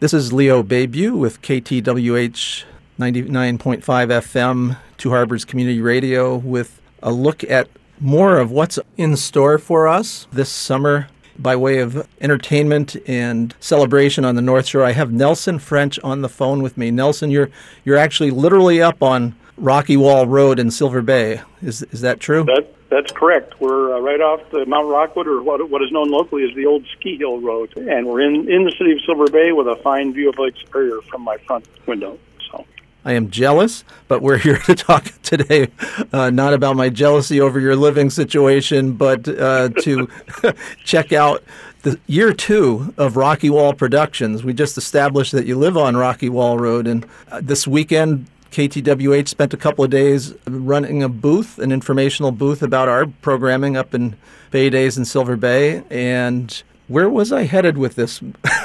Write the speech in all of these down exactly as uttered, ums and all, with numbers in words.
This is Leo Bayview with K T W H ninety-nine point five F M, Two Harbors Community Radio, with a look at more of what's in store for us this summer by way of entertainment and celebration on the North Shore. I have Nelson French on the phone with me. Nelson, you're you're actually literally up on Rocky Wall Road in Silver Bay. Is is that true? That, that's correct. We're uh, right off the Mount Rockwood, or what, what is known locally as the old Ski Hill Road. And we're in, in the city of Silver Bay with a fine view of Lake Superior from my front window. So I am jealous, but we're here to talk today uh, not about my jealousy over your living situation, but uh, to check out the year two of Rocky Wall Productions. We just established that you live on Rocky Wall Road, and uh, this weekend K T W H spent a couple of days running a booth, an informational booth about our programming up in Bay Days in Silver Bay. And where was I headed with this?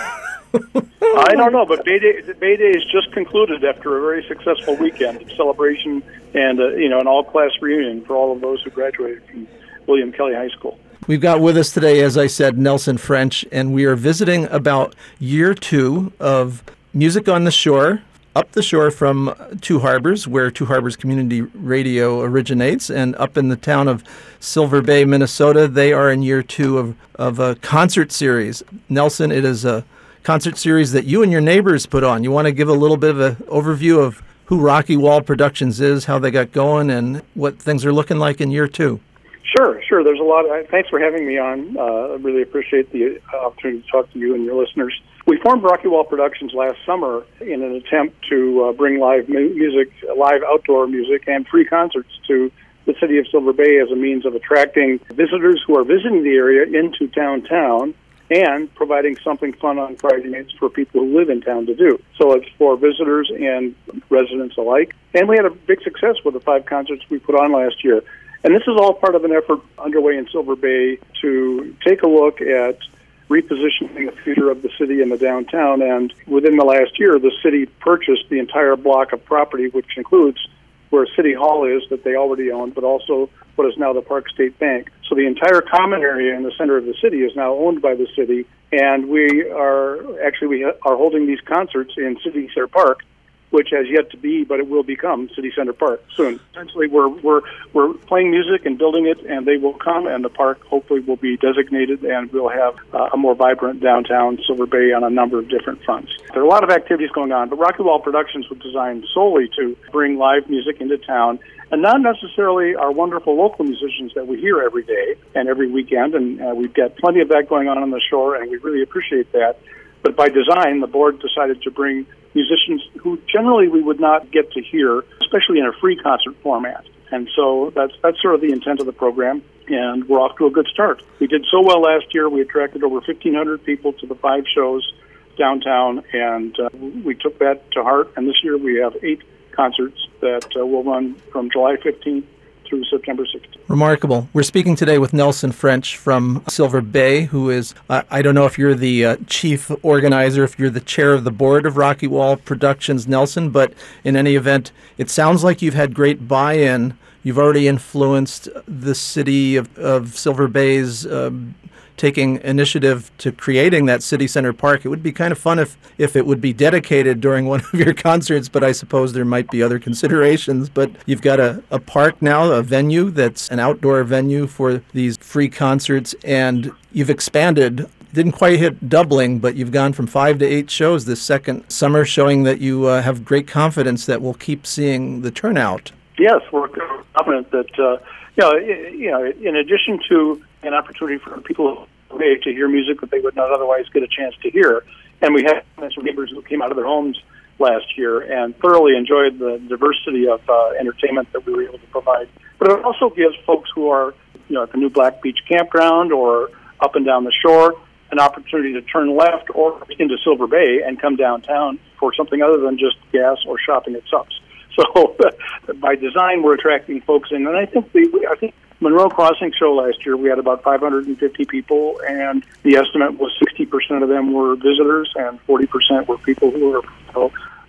I don't know, but Bay Day, Bay Days just concluded after a very successful weekend of celebration and uh, you know an all-class reunion for all of those who graduated from William Kelly High School. We've got with us today, as I said, Nelson French, and we are visiting about year two of Music on the Shore, up the shore from Two Harbors, where Two Harbors Community Radio originates, and up in the town of Silver Bay, Minnesota. They are in year two of, of a concert series. Nelson, it is a concert series that you and your neighbors put on. You want to give a little bit of an overview of who Rocky Wall Productions is, how they got going, and what things are looking like in year two? Sure, sure. There's a lot of, thanks for having me on. Uh, I really appreciate the opportunity to talk to you and your listeners. We formed Rocky Wall Productions last summer in an attempt to uh, bring live mu- music, live outdoor music, and free concerts to the city of Silver Bay as a means of attracting visitors who are visiting the area into downtown and providing something fun on Friday nights for people who live in town to do. So it's for visitors and residents alike. And we had a big success with the five concerts we put on last year. And this is all part of an effort underway in Silver Bay to take a look at repositioning the future of the city and the downtown. And within the last year, the city purchased the entire block of property, which includes where City Hall is that they already own, but also what is now the Park State Bank. So the entire common area in the center of the city is now owned by the city, and we are actually we are holding these concerts in City Center Park, which has yet to be, but it will become City Center Park soon. Essentially, we're we're we're playing music and building it, and they will come, and the park hopefully will be designated, and we'll have uh, a more vibrant downtown Silver Bay on a number of different fronts. There are a lot of activities going on, but Rocky Wall Productions was designed solely to bring live music into town, and not necessarily our wonderful local musicians that we hear every day and every weekend, and uh, we've got plenty of that going on on the shore, and we really appreciate that. But by design, the board decided to bring musicians who generally we would not get to hear, especially in a free concert format. And so that's that's sort of the intent of the program, and we're off to a good start. We did so well last year. We attracted over fifteen hundred people to the five shows downtown, and uh, we took that to heart. And this year we have eight concerts that uh, will run from July fifteenth through September sixteenth. Remarkable. We're speaking today with Nelson French from Silver Bay, who is, uh, I don't know if you're the uh, chief organizer, if you're the chair of the board of Rocky Wall Productions, Nelson, but in any event, it sounds like you've had great buy-in. You've already influenced the city of, of Silver Bay's uh, taking initiative to creating that City Center Park. It would be kind of fun if, if it would be dedicated during one of your concerts, but I suppose there might be other considerations. But you've got a, a park now, a venue that's an outdoor venue for these free concerts, and you've expanded. Didn't quite hit doubling, but you've gone from five to eight shows this second summer, showing that you uh, have great confidence that we'll keep seeing the turnout. Yes, we're confident that, uh, you know, you know, in addition to an opportunity for people to hear music that they would not otherwise get a chance to hear. And we had some neighbors who came out of their homes last year and thoroughly enjoyed the diversity of uh, entertainment that we were able to provide. But it also gives folks who are, you know, at the New Black Beach Campground or up and down the shore an opportunity to turn left or into Silver Bay and come downtown for something other than just gas or shopping at Subs. So by design, we're attracting folks in. And I think the, I think Monroe Crossing show last year, we had about five hundred fifty people, and the estimate was sixty percent of them were visitors and forty percent were people who were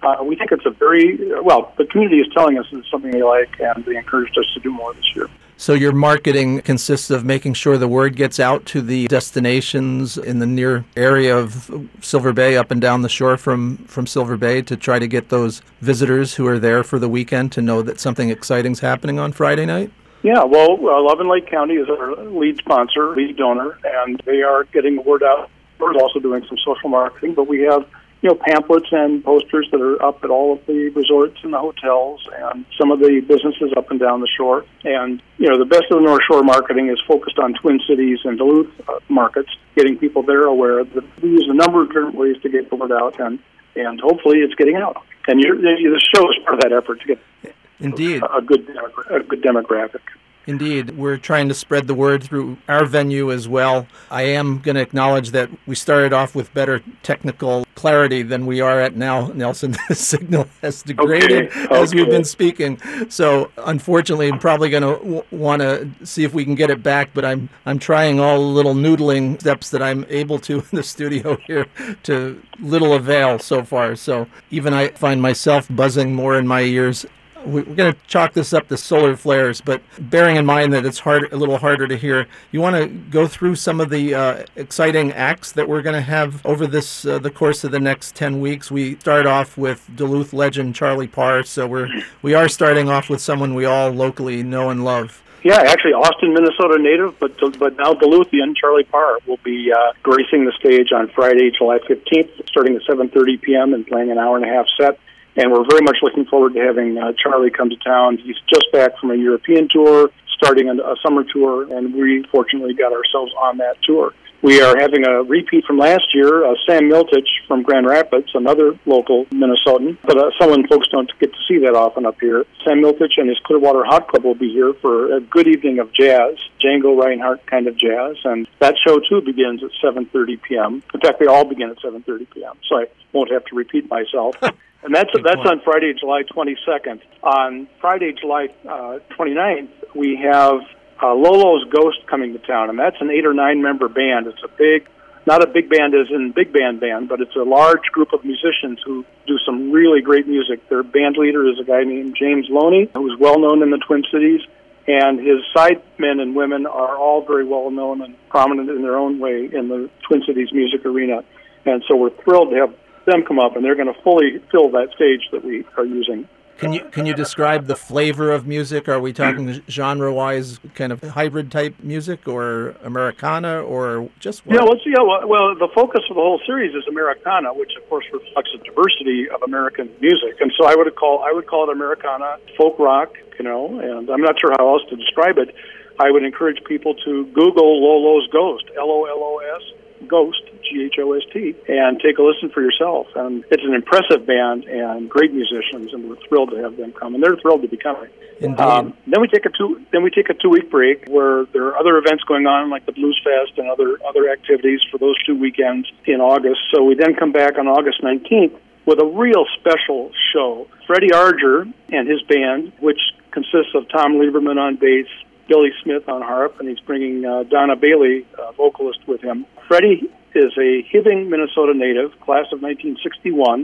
uh, we think it's a very, well, the community is telling us it's something they like, and they encouraged us to do more this year. So your marketing consists of making sure the word gets out to the destinations in the near area of Silver Bay, up and down the shore from, from Silver Bay, to try to get those visitors who are there for the weekend to know that something exciting is happening on Friday night? Yeah, well, uh, Love and Lake County is our lead sponsor, lead donor, and they are getting the word out. We're also doing some social marketing, but we have, you know, pamphlets and posters that are up at all of the resorts and the hotels and some of the businesses up and down the shore. And, you know, the best of the North Shore marketing is focused on Twin Cities and Duluth uh, markets, getting people there aware that we use a number of different ways to get the word out, and, and hopefully it's getting out. And you're, the show is part of that effort to get Indeed. a good, demogra- a good demographic. Indeed. We're trying to spread the word through our venue as well. I am going to acknowledge that we started off with better technical clarity than we are at now, Nelson. The signal has degraded okay. Okay. as we've been speaking. So unfortunately, I'm probably going to w- want to see if we can get it back, but I'm I'm trying all the little noodling steps that I'm able to in the studio here, to little avail so far. So even I find myself buzzing more in my ears. We're going to chalk this up to solar flares, but bearing in mind that it's hard, a little harder to hear, you want to go through some of the uh, exciting acts that we're going to have over this uh, the course of the next ten weeks. We start off with Duluth legend Charlie Parr, so we're we are starting off with someone we all locally know and love. Yeah, actually, Austin, Minnesota native, but but now Duluthian Charlie Parr will be uh, gracing the stage on Friday, July fifteenth, starting at seven thirty p.m. and playing an hour and a half set. And we're very much looking forward to having uh, Charlie come to town. He's just back from a European tour, starting a, a summer tour, and we fortunately got ourselves on that tour. We are having a repeat from last year, uh, Sam Miltich from Grand Rapids, another local Minnesotan, but uh, someone folks don't get to see that often up here. Sam Miltich and his Clearwater Hot Club will be here for a good evening of jazz, Django Reinhardt kind of jazz, and that show, too, begins at seven thirty p.m. In fact, they all begin at seven thirty p.m., so I won't have to repeat myself. And that's Good that's point. on Friday, July twenty-second. On Friday, July uh, twenty-ninth, we have uh, Lolo's Ghost coming to town, and that's an eight or nine member band. It's a big, not a big band as in big band band, but it's a large group of musicians who do some really great music. Their band leader is a guy named James Loney, who's well known in the Twin Cities, and his side men and women are all very well known and prominent in their own way in the Twin Cities music arena. And so we're thrilled to have them come up, and they're going to fully fill that stage that we are using. Can you can you describe the flavor of music? Are we talking genre-wise kind of hybrid type music, or Americana, or just what? Yeah, well, yeah, well, well, the focus of the whole series is Americana, which of course reflects the diversity of American music, and so I would call I would call it Americana, folk rock, you know, and I'm not sure how else to describe it. I would encourage people to Google Lolo's Ghost, L O L O S. Ghost, G H O S T, and take a listen for yourself. And it's an impressive band and great musicians, and we're thrilled to have them come, and they're thrilled to be coming. Indeed. Um, then we take a two then we take a two week break where there are other events going on like the Blues Fest and other other activities for those two weekends in August. So we then come back on August nineteenth with a real special show. Freddie Arger and his band, which consists of Tom Lieberman on bass, Billy Smith on harp, and he's bringing uh, Donna Bailey, uh, vocalist, with him. Freddie is a Hibbing, Minnesota native, class of nineteen sixty-one,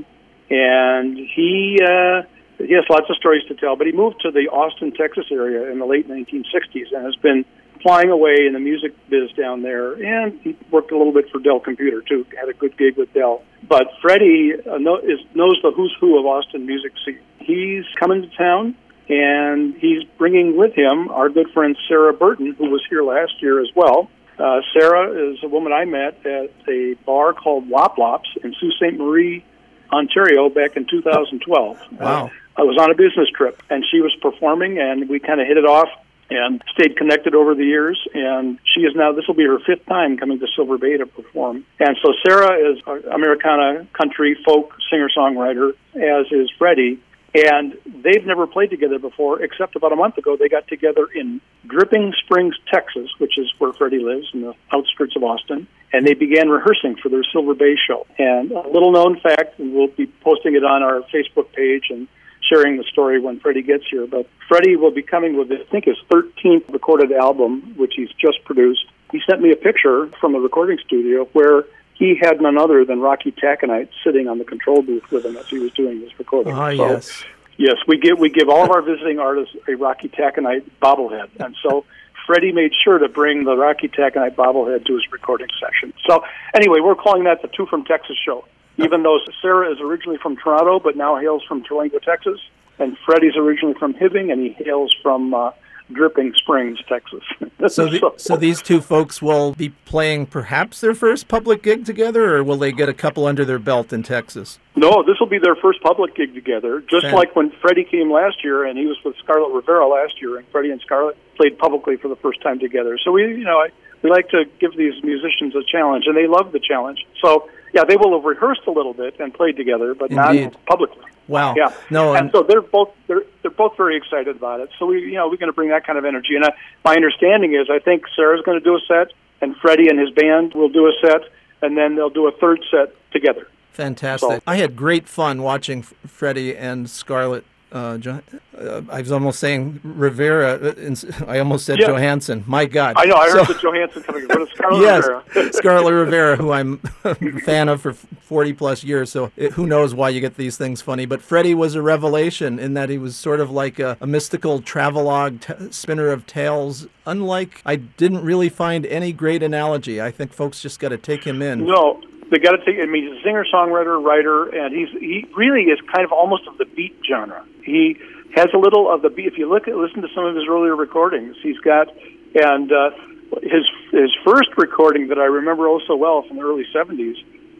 and he uh, he has lots of stories to tell, but he moved to the Austin, Texas area in the late nineteen sixties and has been flying away in the music biz down there, and he worked a little bit for Dell Computer, too, had a good gig with Dell. But Freddie uh, know, is, knows the who's who of Austin music scene. He's coming to town, and he's bringing with him our good friend Sarah Burton, who was here last year as well. Uh, Sarah is a woman I met at a bar called Wop Lops in Sault Ste. Marie, Ontario, back in two thousand twelve. Wow. Uh, I was on a business trip, and she was performing, and we kind of hit it off and stayed connected over the years. And she is now, this will be her fifth time coming to Silver Bay to perform. And so Sarah is an Americana country folk singer-songwriter, as is Freddie. And they've never played together before, except about a month ago they got together in Dripping Springs, Texas, which is where Freddie lives, in the outskirts of Austin, and they began rehearsing for their Silver Bay show. And a little-known fact, and we'll be posting it on our Facebook page and sharing the story when Freddie gets here, but Freddie will be coming with, I think, his thirteenth recorded album, which he's just produced. He sent me a picture from a recording studio where he had none other than Rocky Taconite sitting on the control booth with him as he was doing this recording. Ah, so, yes. Yes, we give we give all of our visiting artists a Rocky Taconite bobblehead, and so Freddie made sure to bring the Rocky Taconite bobblehead to his recording session. So anyway, we're calling that the Two from Texas show, even though Sarah is originally from Toronto but now hails from Terlingua, Texas, and Freddie's originally from Hibbing, and he hails from uh, Dripping Springs, Texas. So, the, so these two folks will be playing perhaps their first public gig together, or will they get a couple under their belt in Texas? No, this will be their first public gig together, just Fan- like when Freddie came last year, and he was with Scarlett Rivera last year, and Freddie and Scarlett played publicly for the first time together. So we, you know, I, we like to give these musicians a challenge, and they love the challenge. So, yeah, they will have rehearsed a little bit and played together, but Indeed. not publicly. Wow. Yeah. No, and, and so they're both they're they're both very excited about it. So we, you know, we're going to bring that kind of energy. And I, my understanding is, I think Sarah's going to do a set, and Freddie and his band will do a set, and then they'll do a third set together. Fantastic. So, I had great fun watching F- Freddie and Scarlett. Uh, jo- uh, I was almost saying Rivera. uh, ins- I almost said Yeah. Johansson. My God. I know. I heard So- the Johansson coming. What is Scarlett yes, Rivera? Scarlett Rivera, who I'm a fan of for forty plus years. So it, who knows why you get these things funny? But Freddie was a revelation in that he was sort of like a, a mystical travelogue, t- spinner of tales. Unlike, I didn't really find any great analogy. I think folks just got to take him in. No, they got to take. I mean, he's a singer, songwriter, writer, and he's he really is kind of almost of the beat genre. He has a little of the beat. If you look at listen to some of his earlier recordings, he's got and uh, his his first recording that I remember oh so well from the early seventies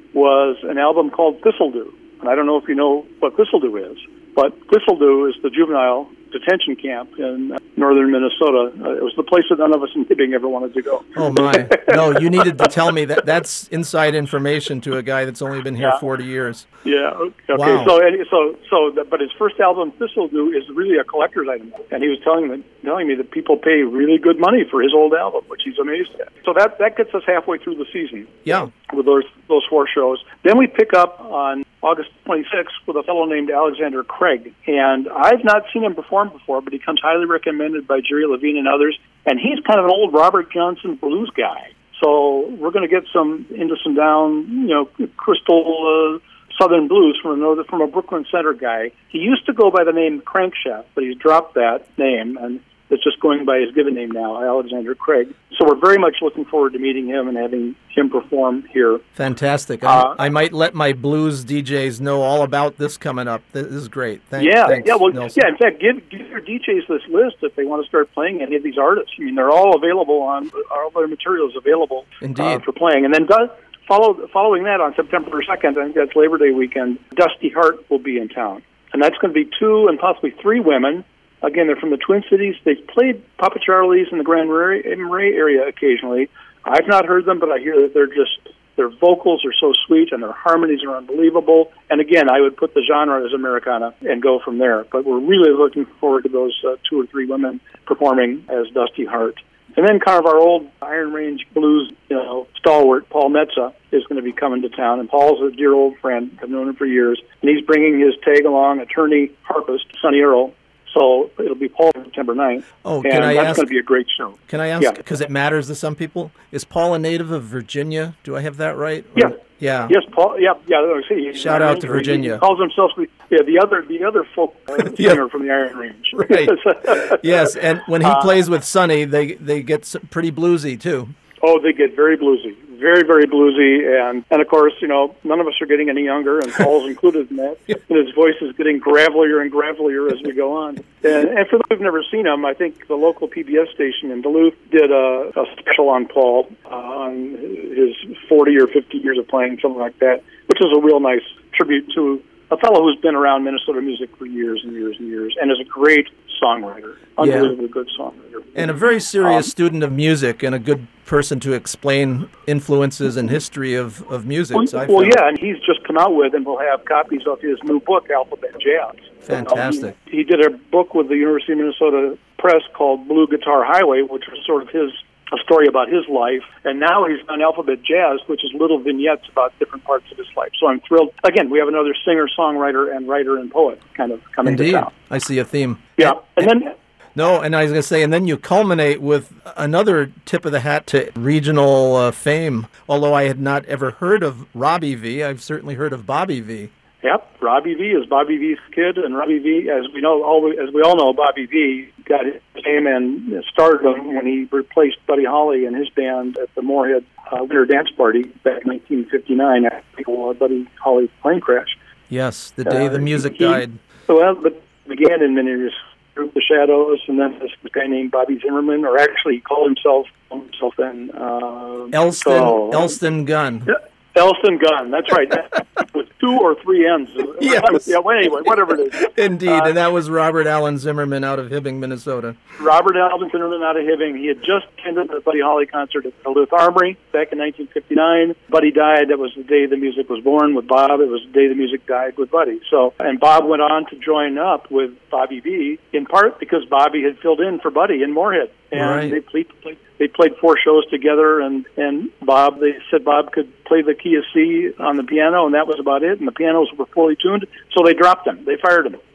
was an album called Thistledew. And I don't know if you know what Thistledew is, but Thistledew is the juvenile detention camp in northern Minnesota. Uh, it was the place that none of us in Hibbing ever wanted to go. Oh, my. No, you needed to tell me that. That's inside information to a guy that's only been here Yeah. forty years. Yeah. Okay. Wow. So, and- so, so, the, but his first album, Thistledew, is really a collector's item, and he was telling me, telling me that people pay really good money for his old album, which he's amazed at. So that that gets us halfway through the season. Yeah. With those those four shows, then we pick up on August twenty-sixth with a fellow named Alexander Craig, and I've not seen him perform before, but he comes highly recommended by Jerry Levine and others, and he's kind of an old Robert Johnson blues guy. So we're going to get some into some down, you know, crystal uh, Southern blues from a northern, from a Brooklyn Center guy. He used to go by the name Crankshaft, but he's dropped that name, and it's just going by his given name now, Alexander Craig. So we're very much looking forward to meeting him and having him perform here. Fantastic. Uh, I, I might let my blues D Js know all about this coming up. This is great. Thank, yeah, thanks, yeah. Well, Nelson. yeah. In fact, give give your D Js this list if they want to start playing any of these artists. I mean, they're all available on all their materials available Indeed. uh, for playing. And then do, follow following that on September second, I think that's Labor Day weekend. Dusty Hart will be in town, and that's going to be two and possibly three women. Again, they're from the Twin Cities. They've played Papa Charlie's in the Grand Marais area occasionally. I've not heard them, but I hear that they're just, their vocals are so sweet and their harmonies are unbelievable. And again, I would put the genre as Americana and go from there. But we're really looking forward to those uh, two or three women performing as Dusty Hart. And then kind of our old Iron Range blues, you know, stalwart, Paul Metza, is going to be coming to town. And Paul's a dear old friend. I've known him for years. And he's bringing his tag-along attorney harpist, Sonny Earl. So it'll be Paul on September ninth. Oh, and can I that's ask? going to be a great show. Can I ask? Yeah. Because it matters to some people. Is Paul a native of Virginia? Do I have that right? Or- Yeah. Yeah. Yes, Paul. Yeah, yeah. Let's see. He's Shout Iron out Range. to Virginia. He calls himself the yeah the other the other folk uh, Yeah. singer from the Iron Range. Right. Yes, and when he Uh, plays with Sonny, they they get s- pretty bluesy too. Oh, they get very bluesy, very very bluesy, and and of course, you know, none of us are getting any younger, and Paul's included in that. And his voice is getting gravelier and gravelier as we go on. And, and for those who've never seen him, I think the local P B S station in Duluth did a, a special on Paul uh, on his forty or fifty years of playing, something like that, which is a real nice tribute to a fellow who's been around Minnesota music for years and years and years, and is a great songwriter, unbelievably good songwriter. And a very serious Um, student of music and a good person to explain influences and history of, of music. Well, so I well found- yeah, and he's just come out with, and we'll have copies of his new book, Alphabet Jazz. Fantastic. Um, he did a book with the University of Minnesota Press called Blue Guitar Highway, which was sort of his a story about his life, and now he's on Alphabet Jazz, which is little vignettes about different parts of his life. So I'm thrilled. Again, we have another singer, songwriter, and writer and poet kind of coming Indeed. to town. I see a theme. Yeah, and then No, and I was going to say, and then you culminate with another tip of the hat to regional uh, fame. Although I had not ever heard of Robbie V, I've certainly heard of Bobby V. Yep, Robbie V is Bobby V's kid, and Robbie V, as we know, all as we all know, Bobby V got his fame and stardom when he replaced Buddy Holly and his band at the Moorhead uh, Winter Dance Party back in nineteen fifty-nine after uh, Buddy Holly's plane crash. Yes, the day uh, the music he, died. Well, but began in many group The Shadows, and then this guy named Bobby Zimmerman, or actually he called himself himself then uh, Elston so, Elston Gunn. Yeah. Elston Gunn, that's right. With two or three N's. Yes. Yeah, well, anyway, whatever it is. Indeed, uh, and that was Robert Allen Zimmerman out of Hibbing, Minnesota. Robert Allen Zimmerman out of Hibbing. He had just attended the Buddy Holly concert at the Duluth Armory back in nineteen fifty-nine. Buddy died. That was the day the music was born with Bob. It was the day the music died with Buddy. So, and Bob went on to join up with Bobby V, in part because Bobby had filled in for Buddy in Moorhead. And right. they played, played they played four shows together, and, and Bob, they said Bob could play the key of C on the piano, and that was about it, and the pianos were fully tuned, so they dropped him. They fired him.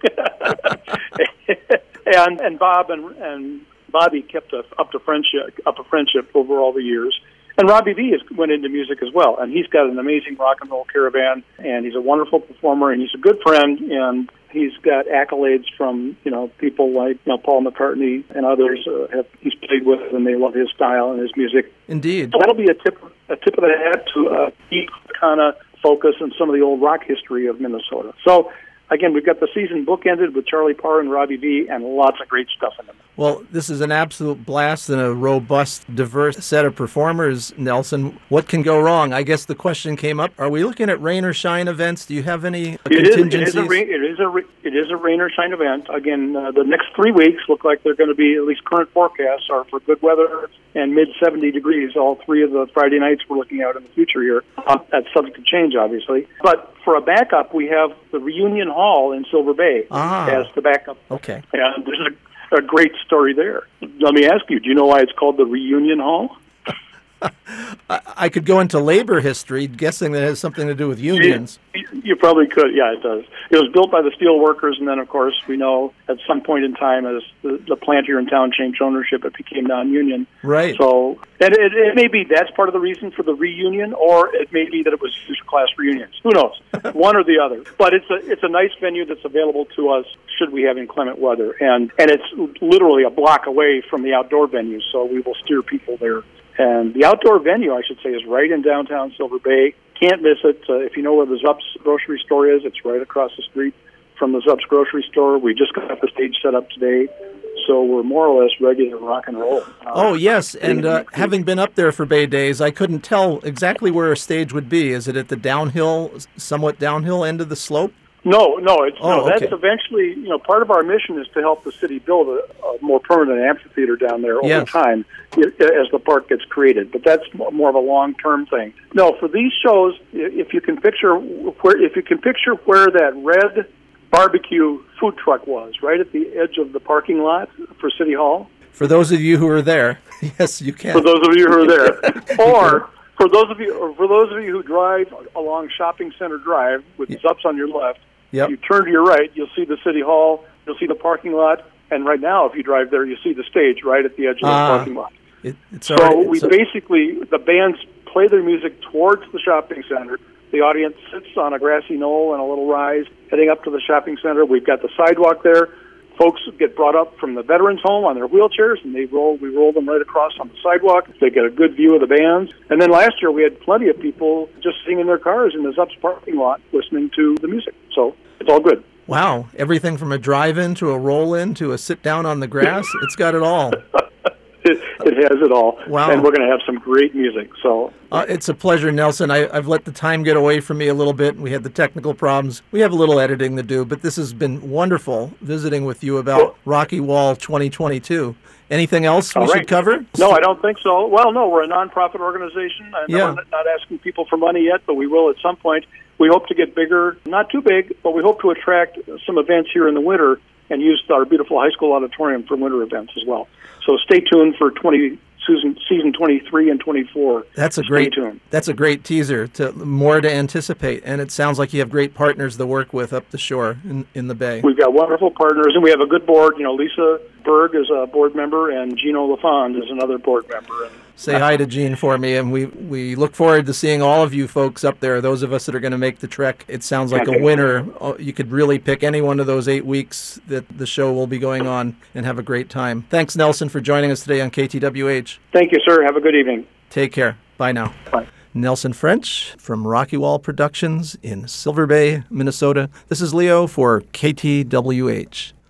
and and Bob and and Bobby kept a, up to friendship, up a friendship over all the years. And Robbie V is, went into music as well, and he's got an amazing rock and roll caravan, and he's a wonderful performer, and he's a good friend, and he's got accolades from, you know, people like, you know, Paul McCartney and others uh, have he's played with, and they love his style and his music. Indeed. So that'll be a tip a tip of the hat to uh, deep kind of focus on some of the old rock history of Minnesota. So, again, we've got the season bookended with Charlie Parr and Robbie V, and lots of great stuff in them. Well, this is an absolute blast and a robust, diverse set of performers, Nelson. What can go wrong? I guess the question came up, are we looking at rain or shine events? Do you have any contingencies? It is, it is, a, rain, it is, a, it is a rain or shine event. Again, uh, the next three weeks look like they're going to be, at least current forecasts are for good weather and mid seventy degrees. All three of the Friday nights we're looking out in the future here. Uh, that's subject to change, obviously. But for a backup, we have the Reunion Hall in Silver Bay ah, as the backup. Okay. And there's a, a great story there. Let me ask you, do you know why it's called the Reunion Hall? I could go into labor history, guessing that it has something to do with unions. You, you probably could. Yeah, it does. It was built by the steel workers, and then, of course, we know at some point in time, as the, the plant here in town changed ownership, it became non-union. Right. So, and it, it may be that's part of the reason for the reunion, or it may be that it was usual class reunions. Who knows? One or the other. But it's a it's a nice venue that's available to us should we have inclement weather, and and it's literally a block away from the outdoor venue, so we will steer people there. And the outdoor venue, I should say, is right in downtown Silver Bay. Can't miss it. Uh, if you know where the Zups grocery store is, it's right across the street from the Zups grocery store. We just got the stage set up today, so we're more or less ready to rock and roll. Uh, oh, yes, and uh, having been up there for Bay Days, I couldn't tell exactly where a stage would be. Is it at the downhill, somewhat downhill end of the slope? No, no, it's oh, no. That's okay. eventually, you know, part of our mission is to help the city build a, a more permanent amphitheater down there over yes. time as the park gets created. But that's more of a long-term thing. No, for these shows, if you can picture where, if you can picture where that red barbecue food truck was, right at the edge of the parking lot for City Hall. For those of you who are there, yes, you can. For those of you who are there, or. For those of you, or for those of you who drive along Shopping Center Drive with yep. Zups on your left, yep. you turn to your right, you'll see the City Hall, you'll see the parking lot, and right now, if you drive there, you see the stage right at the edge of uh, the parking lot. It, it's so already, we it's basically, the bands play their music towards the shopping center. The audience sits on a grassy knoll and a little rise heading up to the shopping center. We've got the sidewalk there. Folks get brought up from the veterans' home on their wheelchairs, and they roll. We roll them right across on the sidewalk. They get a good view of the bands. And then last year, we had plenty of people just sitting in their cars in the Zups parking lot listening to the music. So it's all good. Wow. Everything from a drive-in to a roll-in to a sit-down on the grass. It's got it all. It, it has it all. Wow. And we're going to have some great music. So uh, it's a pleasure, Nelson. I, I've let the time get away from me a little bit. We had the technical problems. We have a little editing to do, but this has been wonderful visiting with you about well, Rocky Wall twenty twenty-two. Anything else we right. should cover? No, I don't think so. Well, no, we're a nonprofit organization. I know yeah. we're not asking people for money yet, but we will at some point. We hope to get bigger, not too big, but we hope to attract some events here in the winter and use our beautiful high school auditorium for winter events as well. So stay tuned for twenty season season twenty-three and twenty-four. That's a stay great tuned. That's a great teaser to more to anticipate, and it sounds like you have great partners to work with up the shore in, in the Bay. We've got wonderful partners, and we have a good board. You know, Lisa Berg is a board member, and Gino LaFond is another board member. And say hi to Gene for me, and we, we look forward to seeing all of you folks up there, those of us that are going to make the trek. It sounds like a winner. You could really pick any one of those eight weeks that the show will be going on and have a great time. Thanks, Nelson, for joining us today on K T W H. Thank you, sir. Have a good evening. Take care. Bye now. Bye. Nelson French from Rocky Wall Productions in Silver Bay, Minnesota. This is Leo for K T W H.